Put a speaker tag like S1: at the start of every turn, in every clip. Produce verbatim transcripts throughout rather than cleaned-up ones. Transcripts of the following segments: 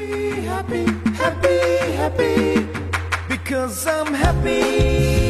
S1: Happy, happy, happy, happy, because I'm happy.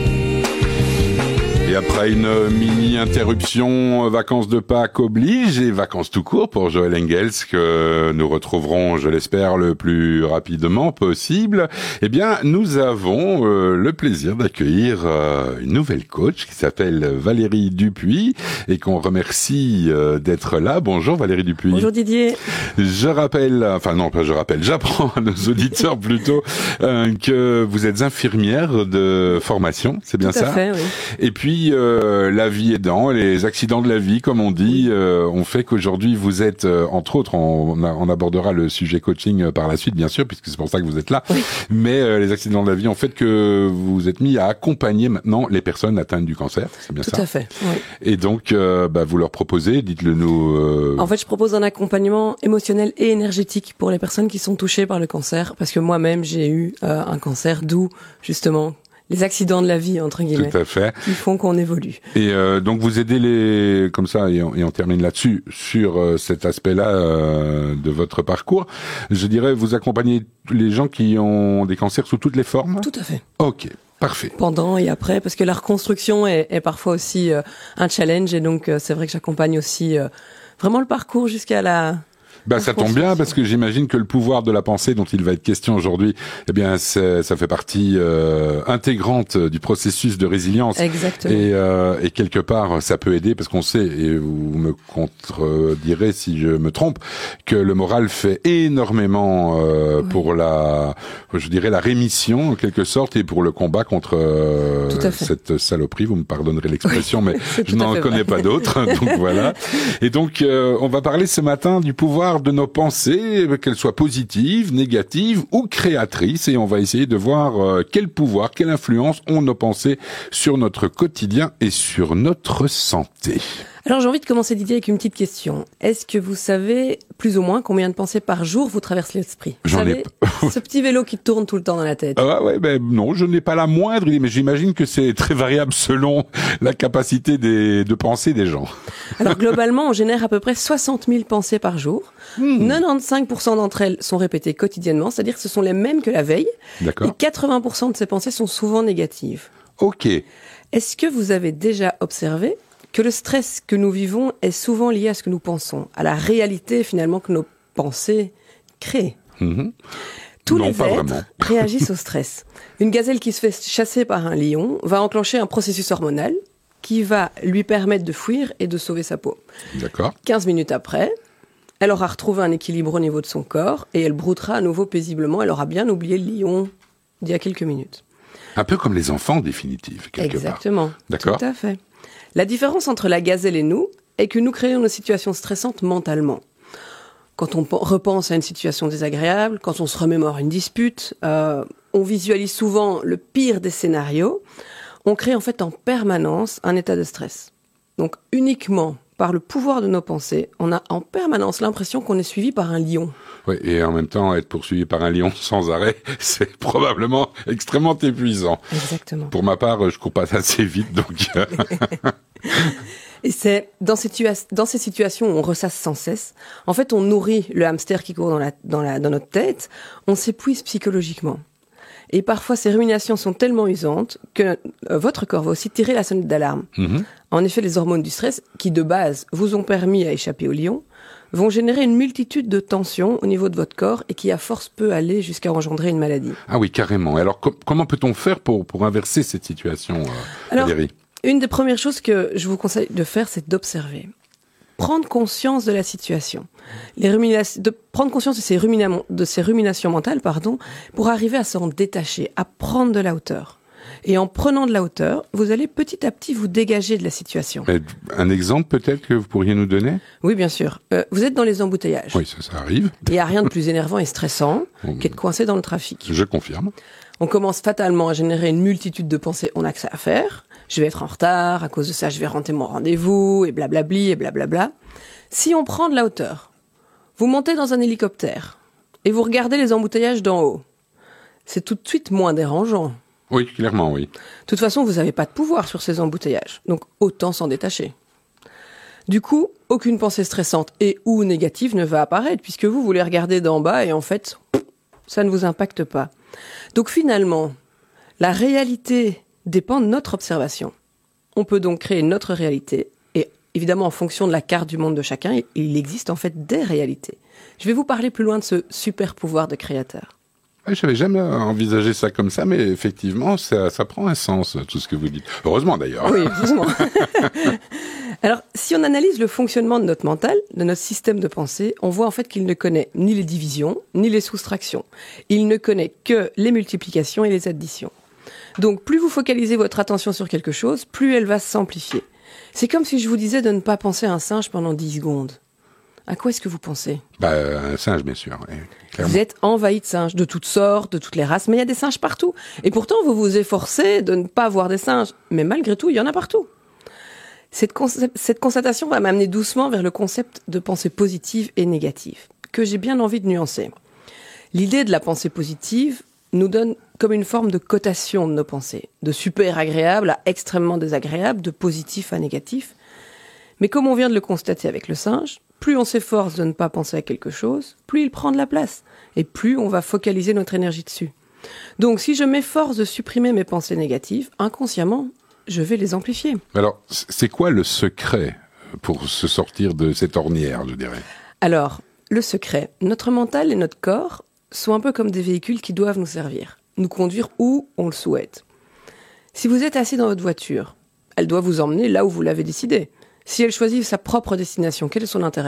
S2: Et après une mini-interruption, vacances de Pâques oblige et vacances tout court pour Joël Engels que nous retrouverons, je l'espère, le plus rapidement possible. Eh bien, nous avons euh, le plaisir d'accueillir euh, une nouvelle coach qui s'appelle Valérie Dupuis et qu'on remercie euh, d'être là. Bonjour Valérie Dupuis.
S3: Bonjour Didier.
S2: Je rappelle, enfin non, pas je rappelle, j'apprends à nos auditeurs plutôt euh, que vous êtes infirmière de formation, c'est bien
S3: Tout à
S2: ça
S3: fait, oui.
S2: Et puis euh, la vie aidant, les accidents de la vie, comme on dit, euh, ont fait qu'aujourd'hui vous êtes, euh, entre autres, on, on abordera le sujet coaching euh, par la suite, bien sûr, puisque c'est pour ça que vous êtes là. Oui. Mais euh, les accidents de la vie ont fait que vous vous êtes mis à accompagner maintenant les personnes atteintes du cancer, c'est bien
S3: Tout
S2: ça?
S3: Tout à fait. Oui.
S2: Et donc, euh, bah, vous leur proposez, dites-le nous. Euh...
S3: En fait, je propose un accompagnement émotionnel et énergétique pour les personnes qui sont touchées par le cancer, parce que moi-même j'ai eu euh, un cancer, d'où justement les accidents de la vie, entre guillemets,
S2: Tout à fait.
S3: qui font qu'on évolue.
S2: Et euh, donc vous aidez les, comme ça, et on, et on termine là-dessus, sur euh, cet aspect-là euh, de votre parcours. Je dirais, vous accompagnez les gens qui ont des cancers sous toutes les formes?
S3: Tout à fait.
S2: Ok. Parfait.
S3: Pendant et après, parce que la reconstruction est, est parfois aussi euh, un challenge, et donc euh, c'est vrai que j'accompagne aussi euh, vraiment le parcours jusqu'à la...
S2: Bah, ça tombe bien parce que j'imagine que le pouvoir de la pensée dont il va être question aujourd'hui, eh bien, ça fait partie euh, intégrante du processus de résilience.
S3: Exactement.
S2: Et, euh, et quelque part, ça peut aider parce qu'on sait, et vous me contredirez si je me trompe, que le moral fait énormément euh, oui. pour la, je dirais, la rémission en quelque sorte et pour le combat contre euh, cette saloperie. Vous me pardonnerez l'expression, oui, mais je n'en connais vrai. pas d'autres. Donc voilà. Et donc, euh, on va parler ce matin du pouvoir de nos pensées, qu'elles soient positives, négatives ou créatrices, et on va essayer de voir euh, quel pouvoir, quelle influence ont nos pensées sur notre quotidien et sur notre santé.
S3: Alors j'ai envie de commencer Didier avec une petite question. Est-ce que vous savez plus ou moins combien de pensées par jour vous traversez l'esprit? Vous
S2: J'en
S3: savez,
S2: ai p-
S3: ce petit vélo qui tourne tout le temps dans la tête.
S2: Ah ouais, ben non, je n'ai pas la moindre idée, mais j'imagine que c'est très variable selon la capacité des, de penser des gens.
S3: Alors globalement, on génère à peu près soixante mille pensées par jour. Hmm. quatre-vingt-quinze pour cent d'entre elles sont répétées quotidiennement, c'est-à-dire que ce sont les mêmes que la veille.
S2: D'accord.
S3: Et quatre-vingts pour cent de ces pensées sont souvent négatives.
S2: Ok.
S3: Est-ce que vous avez déjà observé que le stress que nous vivons est souvent lié à ce que nous pensons, à la réalité finalement que nos pensées créent?
S2: Mmh.
S3: Tous
S2: non,
S3: les êtres réagissent au stress. Une gazelle qui se fait chasser par un lion va enclencher un processus hormonal qui va lui permettre de fuir et de sauver sa peau.
S2: D'accord.
S3: quinze minutes après, elle aura retrouvé un équilibre au niveau de son corps et elle broutera à nouveau paisiblement. Elle aura bien oublié le lion d'il y a quelques minutes.
S2: Un peu comme les enfants, en définitive, quelque
S3: Exactement.
S2: part. D'accord.
S3: Tout à fait. La différence entre la gazelle et nous est que nous créons nos situations stressantes mentalement. Quand on repense à une situation désagréable, quand on se remémore une dispute, euh, on visualise souvent le pire des scénarios. On crée en fait en permanence un état de stress. Donc uniquement par le pouvoir de nos pensées, on a en permanence l'impression qu'on est suivi par un lion.
S2: Oui, et en même temps, être poursuivi par un lion sans arrêt, c'est probablement extrêmement épuisant.
S3: Exactement.
S2: Pour ma part, je cours pas assez vite, donc...
S3: Et c'est dans ces, tua- dans ces situations où on ressasse sans cesse, en fait, on nourrit le hamster qui court dans, la, dans, la, dans notre tête, on s'épuise psychologiquement. Et parfois, ces ruminations sont tellement usantes que euh, votre corps va aussi tirer la sonnette d'alarme. Mm-hmm. En effet, les hormones du stress, qui de base vous ont permis à échapper au lion, vont générer une multitude de tensions au niveau de votre corps et qui, à force, peut aller jusqu'à engendrer une maladie.
S2: Ah oui, carrément. Alors, com- comment peut-on faire pour, pour inverser cette situation, euh,
S3: Alors,
S2: Valérie ?
S3: Une des premières choses que je vous conseille de faire, c'est d'observer. Prendre conscience de la situation. Les ruminations, de prendre conscience de ces, rumina- de ces ruminations mentales, pardon, pour arriver à s'en détacher, à prendre de la hauteur. Et en prenant de la hauteur, vous allez petit à petit vous dégager de la situation.
S2: Un exemple peut-être que vous pourriez nous donner ?
S3: Oui, bien sûr. Euh, vous êtes dans les embouteillages.
S2: Oui, ça, ça arrive.
S3: Il n'y a rien de plus énervant et stressant mmh. qu'être coincé dans le trafic.
S2: Je confirme.
S3: On commence fatalement à générer une multitude de pensées. On n'a que ça à faire. Je vais être en retard. À cause de ça, je vais rater mon rendez-vous. Et blablabli, et blablabla. Si on prend de la hauteur, vous montez dans un hélicoptère et vous regardez les embouteillages d'en haut. C'est tout de suite moins dérangeant.
S2: Oui, clairement, oui.
S3: De toute façon, vous n'avez pas de pouvoir sur ces embouteillages. Donc, autant s'en détacher. Du coup, aucune pensée stressante et ou négative ne va apparaître, puisque vous, vous les regardez d'en bas et en fait, ça ne vous impacte pas. Donc finalement, la réalité dépend de notre observation. On peut donc créer notre réalité, et évidemment en fonction de la carte du monde de chacun, il existe en fait des réalités. Je vais vous parler plus loin de ce super pouvoir de créateur.
S2: Je n'avais jamais envisagé ça comme ça, mais effectivement, ça, ça prend un sens, tout ce que vous dites. Heureusement d'ailleurs.
S3: Oui, heureusement. Alors, si on analyse le fonctionnement de notre mental, de notre système de pensée, on voit en fait qu'il ne connaît ni les divisions, ni les soustractions. Il ne connaît que les multiplications et les additions. Donc, plus vous focalisez votre attention sur quelque chose, plus elle va s'amplifier. C'est comme si je vous disais de ne pas penser à un singe pendant dix secondes. À quoi est-ce que vous pensez ?
S2: Bah, un singe, bien sûr. Oui,
S3: vous êtes envahi de singes, de toutes sortes, de toutes les races, mais il y a des singes partout. Et pourtant, vous vous efforcez de ne pas voir des singes. Mais malgré tout, il y en a partout. Cette, conce- cette constatation va m'amener doucement vers le concept de pensée positive et négative, que j'ai bien envie de nuancer. L'idée de la pensée positive nous donne comme une forme de cotation de nos pensées, de super agréable à extrêmement désagréable, de positif à négatif. Mais comme on vient de le constater avec le singe, plus on s'efforce de ne pas penser à quelque chose, plus il prend de la place, et plus on va focaliser notre énergie dessus. Donc si je m'efforce de supprimer mes pensées négatives, inconsciemment, je vais les amplifier.
S2: Alors, c'est quoi le secret pour se sortir de cette ornière, je dirais ?
S3: Alors, le secret, notre mental et notre corps sont un peu comme des véhicules qui doivent nous servir, nous conduire où on le souhaite. Si vous êtes assis dans votre voiture, elle doit vous emmener là où vous l'avez décidé. Si elle choisit sa propre destination, quel est son intérêt ?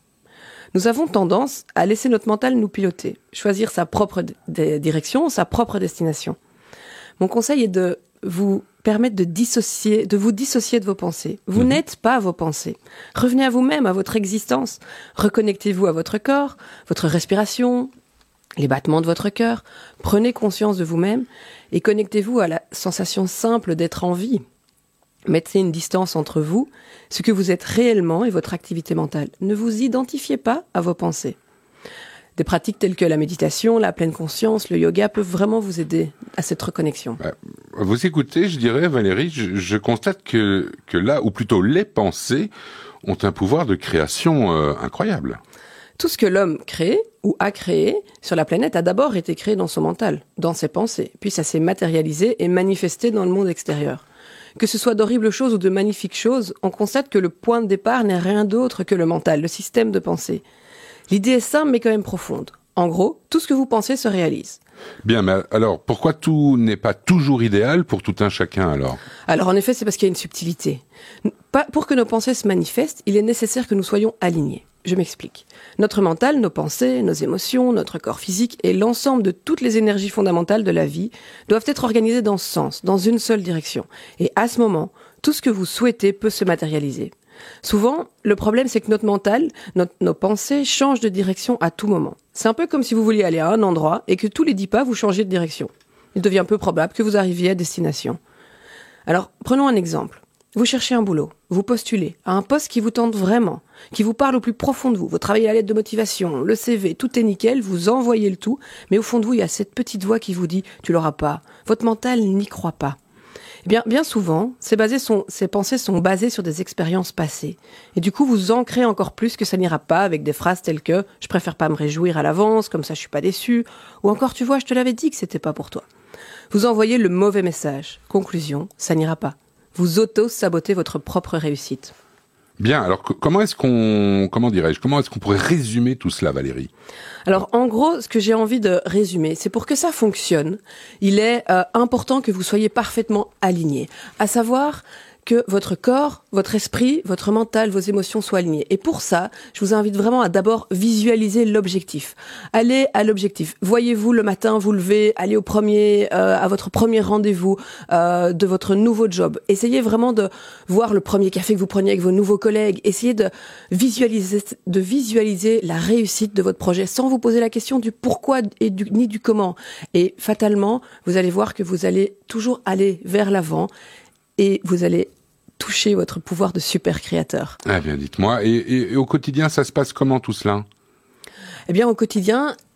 S3: Nous avons tendance à laisser notre mental nous piloter, choisir sa propre d- direction, sa propre destination. Mon conseil est de vous permettre de dissocier, de vous dissocier de vos pensées. Vous mmh. n'êtes pas vos pensées. Revenez à vous-même, à votre existence. Reconnectez-vous à votre corps, votre respiration, les battements de votre cœur. Prenez conscience de vous-même et connectez-vous à la sensation simple d'être en vie. Mettez une distance entre vous, ce que vous êtes réellement et votre activité mentale. Ne vous identifiez pas à vos pensées. Des pratiques telles que la méditation, la pleine conscience, le yoga peuvent vraiment vous aider à cette reconnexion.
S2: Bah, vous écoutez, je dirais, Valérie, je, je constate que, que là, ou plutôt les pensées, ont un pouvoir de création euh, incroyable.
S3: Tout ce que l'homme crée ou a créé sur la planète a d'abord été créé dans son mental, dans ses pensées, puis ça s'est matérialisé et manifesté dans le monde extérieur. Que ce soit d'horribles choses ou de magnifiques choses, on constate que le point de départ n'est rien d'autre que le mental, le système de pensée. L'idée est simple mais quand même profonde. En gros, tout ce que vous pensez se réalise.
S2: Bien, mais alors, pourquoi tout n'est pas toujours idéal pour tout un chacun, alors ?
S3: Alors, en effet, c'est parce qu'il y a une subtilité. Pas, pour que nos pensées se manifestent, il est nécessaire que nous soyons alignés. Je m'explique. Notre mental, nos pensées, nos émotions, notre corps physique et l'ensemble de toutes les énergies fondamentales de la vie doivent être organisés dans ce sens, dans une seule direction. Et à ce moment, tout ce que vous souhaitez peut se matérialiser. Souvent, le problème, c'est que notre mental, notre, nos pensées changent de direction à tout moment. C'est un peu comme si vous vouliez aller à un endroit et que tous les dix pas, vous changez de direction. Il devient peu probable que vous arriviez à destination. Alors, prenons un exemple. Vous cherchez un boulot, vous postulez à un poste qui vous tente vraiment, qui vous parle au plus profond de vous. Vous travaillez à l'aide de motivation, le C V, tout est nickel, vous envoyez le tout, mais au fond de vous, il y a cette petite voix qui vous dit « tu l'auras pas ». Votre mental n'y croit pas. Eh bien, bien souvent, ces, basés sont, ces pensées sont basées sur des expériences passées. Et du coup, vous ancrez encore plus que ça n'ira pas avec des phrases telles que « je préfère pas me réjouir à l'avance, comme ça je suis pas déçu » ou encore « tu vois, je te l'avais dit que c'était pas pour toi ». Vous envoyez le mauvais message. Conclusion, ça n'ira pas. Vous auto-sabotez votre propre réussite.
S2: Bien, alors comment est-ce qu'on, comment dirais-je, comment est-ce qu'on pourrait résumer tout cela, Valérie ?
S3: Alors, en gros, ce que j'ai envie de résumer, c'est pour que ça fonctionne, il est euh, important que vous soyez parfaitement alignés. À savoir que votre corps, votre esprit, votre mental, vos émotions soient alignés. Et pour ça, je vous invite vraiment à d'abord visualiser l'objectif. Allez à l'objectif. Voyez-vous le matin vous lever, aller au premier, euh, à votre premier rendez-vous euh, de votre nouveau job. Essayez vraiment de voir le premier café que vous preniez avec vos nouveaux collègues. Essayez de visualiser, de visualiser la réussite de votre projet sans vous poser la question du pourquoi et du, ni du comment. Et fatalement, vous allez voir que vous allez toujours aller vers l'avant et vous allez toucher votre pouvoir de super créateur.
S2: Ah bien, dites-moi, et, et, et au quotidien, ça se passe comment tout cela ?
S3: Eh bien, au quotidien,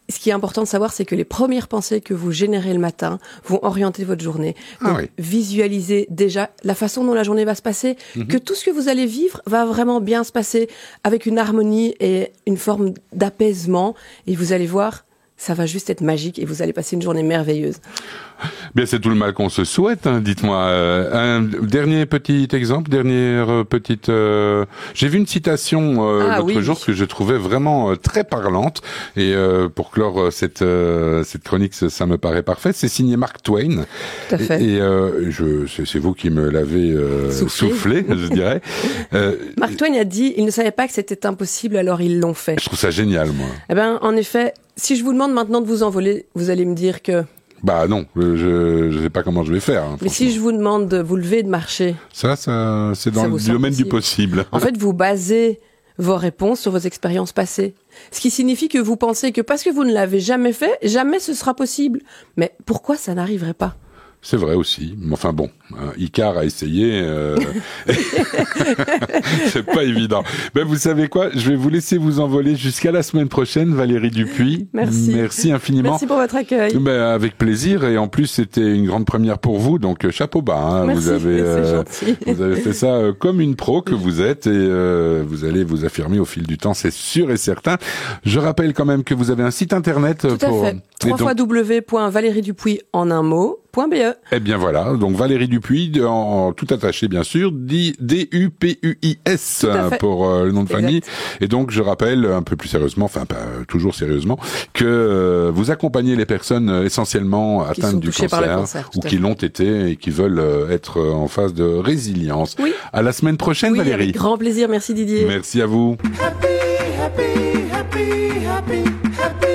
S3: ce qui est important de savoir, c'est que les premières pensées que vous générez le matin vont orienter votre journée. Donc,
S2: Ah oui.
S3: visualisez déjà la façon dont la journée va se passer, mm-hmm. que tout ce que vous allez vivre va vraiment bien se passer avec une harmonie et une forme d'apaisement. Et vous allez voir, ça va juste être magique et vous allez passer une journée merveilleuse.
S2: Bien, c'est tout le mal qu'on se souhaite, hein, dites-moi. Euh, un dernier petit exemple, dernière euh, petite... Euh... J'ai vu une citation euh,
S3: ah,
S2: l'autre
S3: oui,
S2: jour
S3: oui.
S2: que je trouvais vraiment euh, très parlante. Et euh, pour clore euh, cette, euh, cette chronique, ça, ça me paraît parfait. C'est signé Mark Twain.
S3: Tout à fait.
S2: Et, et euh, je, c'est, c'est vous qui me l'avez euh,
S3: soufflé.
S2: soufflé, je dirais. Euh,
S3: Mark Twain a dit, ils ne savaient pas que c'était impossible, alors ils l'ont fait.
S2: Je trouve ça génial, moi.
S3: Eh ben, en effet, si je vous demande maintenant de vous envoler, vous allez me dire que...
S2: Bah non, je je sais pas comment je vais faire. Hein,
S3: Mais si je vous demande de vous lever et de marcher...
S2: Ça, ça c'est dans
S3: ça
S2: le domaine du possible.
S3: En fait, vous basez vos réponses sur vos expériences passées. Ce qui signifie que vous pensez que parce que vous ne l'avez jamais fait, jamais ce sera possible. Mais pourquoi ça n'arriverait pas ?
S2: C'est vrai aussi. Mais enfin bon, hein, Icar a essayé. Euh... c'est pas évident. Ben vous savez quoi ? Je vais vous laisser vous envoler jusqu'à la semaine prochaine, Valérie Dupuis.
S3: Merci.
S2: Merci infiniment.
S3: Merci pour votre accueil.
S2: Ben, avec plaisir. Et en plus, c'était une grande première pour vous. Donc euh, chapeau bas. Hein.
S3: Merci.
S2: Vous avez,
S3: euh,
S2: euh,
S3: c'est gentil.
S2: vous avez fait ça euh, comme une pro que vous êtes, et euh, vous allez vous affirmer au fil du temps, c'est sûr et certain. Je rappelle quand même que vous avez un site internet.
S3: Tout
S2: pour...
S3: à fait. w w w point valérie dupuis en un mot. .be.
S2: Eh bien voilà, donc Valérie Dupuis, en tout attaché bien sûr, D U P U I S pour euh, le nom de exact. Famille. Et donc je rappelle un peu plus sérieusement, enfin pas toujours sérieusement, que euh, vous accompagnez les personnes euh, essentiellement
S3: qui
S2: atteintes du cancer,
S3: cancer
S2: ou qui l'ont été et qui veulent euh, être en phase de résilience.
S3: Oui.
S2: À la semaine prochaine,
S3: oui,
S2: Valérie.
S3: Avec grand plaisir, merci Didier.
S2: Merci à vous.
S1: Happy, happy, happy, happy, happy.